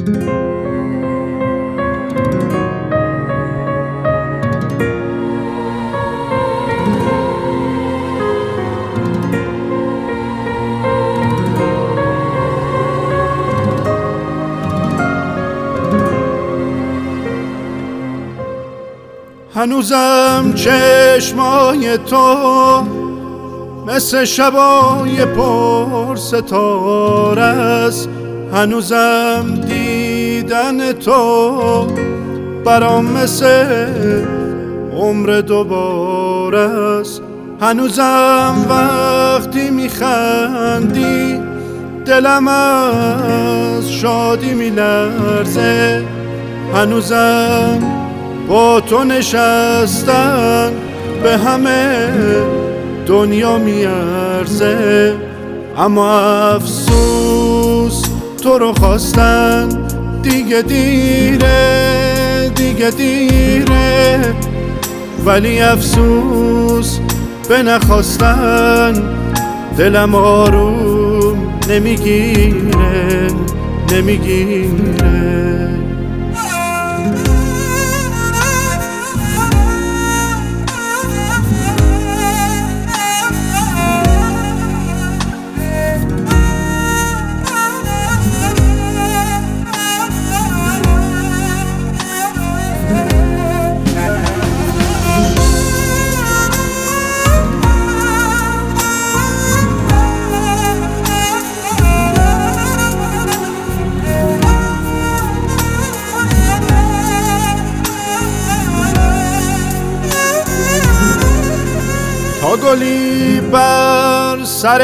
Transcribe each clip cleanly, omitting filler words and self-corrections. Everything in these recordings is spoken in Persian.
هنوزم چشمای تو مثل شبای پر ستاره است، هنوزم دیدن تو برام مثل عمر دوباره است. هنوزم وقتی میخندی دلم از شادی میلرزه، هنوزم با تو نشستن به همه دنیا میارزه. اما افسوس تو رو خواستن دیگه دیره، دیگه دیره، ولی افسوس به نخواستن دلم آروم نمیگیره، نمیگیره. تا گلی بر سر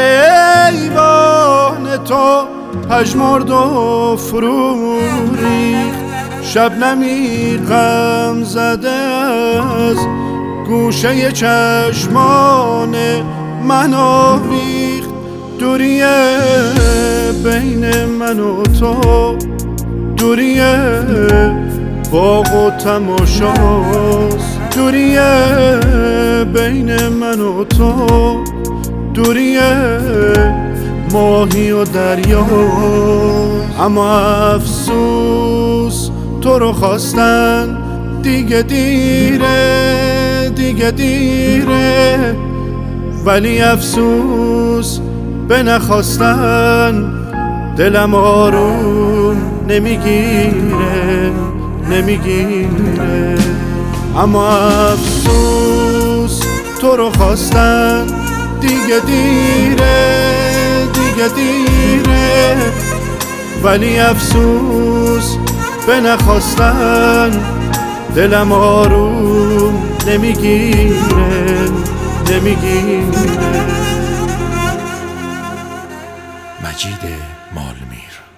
ایوان تو پژمرد و فرو ریخت، شبنمی غم زده از گوشه چشمان من آویخت. دوری بین من و تو، دوری باغ و تماشاست، دوری بین من و تو، دوری ماهی و دریا. اما افسوس تو رو خواستن دیگه دیره، دیگه دیره، ولی افسوس به نخواستن دلم آروم نمیگیره، نمیگیره. اما افسوس تو رو خواستن دیگه دیره، دیگه دیره، ولی افسوس به نخواستن دلم آروم نمیگیره، نمیگیره. مجید مالمیر.